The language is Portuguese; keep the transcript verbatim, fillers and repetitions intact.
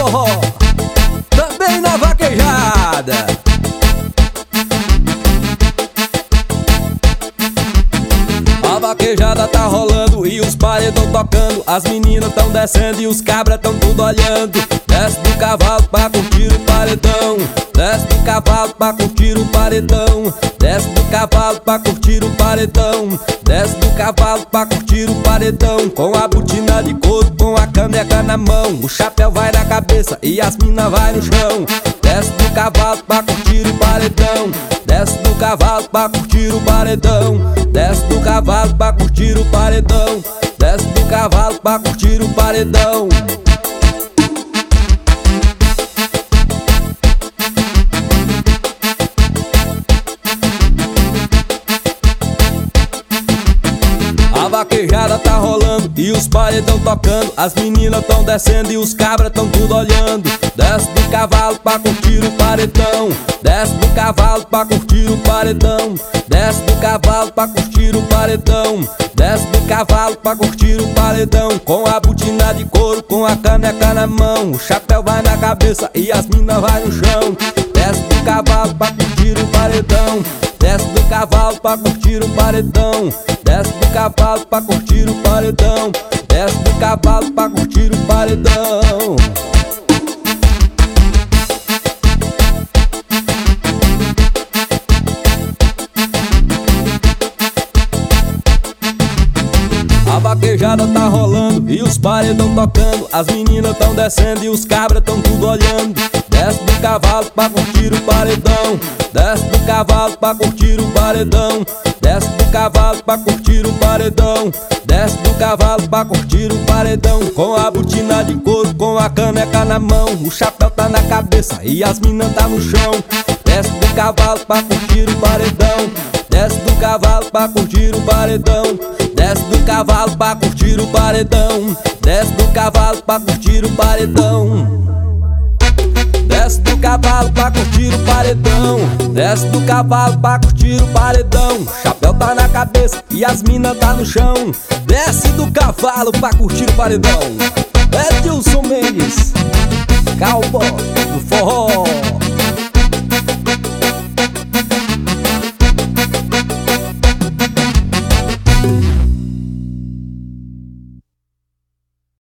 forró, também na vaquejada. A vaquejada tá rolando e os paredão tocando. As meninas tão descendo e os cabras tão tudo olhando. Desce do cavalo pra curtir o paredão. Desce do cavalo pra curtir o paredão. Desce do cavalo pra curtir o paredão. Desce do cavalo pra curtir o paredão. Com a botina de couro, com a caneca na mão. O chapéu vai na cabeça e as minas vai no chão. Desce do cavalo pra curtir o paredão. Desce do cavalo pra curtir o paredão. Desce do cavalo pra curtir o paredão. Desce do cavalo pra curtir o paredão. A vaquejada tá rolando e os paredão tocando. As meninas tão descendo e os cabras tão tudo olhando. Desce do cavalo pra curtir o paredão. Desce do cavalo pra curtir o paredão. Desce do cavalo pra curtir o paredão. Desce do cavalo pra curtir o paredão. Com a botina de couro, com a caneca na mão. O chapéu vai na cabeça e as minas vai no chão. Desce do cavalo pra curtir o paredão. Desce do cavalo pra curtir o paredão. Desce do cavalo pra curtir o paredão. Desce do cavalo pra curtir o paredão. A vaquejada tá rolando e os paredão tocando. As meninas tão descendo e os cabras tão tudo olhando. Desce do cavalo pra curtir o paredão. Desce do cavalo pra curtir o paredão. Desce do cavalo pra curtir o paredão. Desce do cavalo pra curtir o paredão. Com a botina de couro, com a caneca na mão. O chapéu tá na cabeça e as minas tá no chão. Desce do cavalo pra curtir o paredão. Desce do cavalo pra curtir o paredão. Desce do cavalo pra curtir o paredão. Desce do cavalo pra curtir o paredão. Desce do cavalo pra curtir o paredão. Desce do cavalo pra curtir o paredão. Chapéu tá na cabeça e as minas tá no chão. Desce do cavalo pra curtir o paredão. Edilson Mendes, cowboy do forró.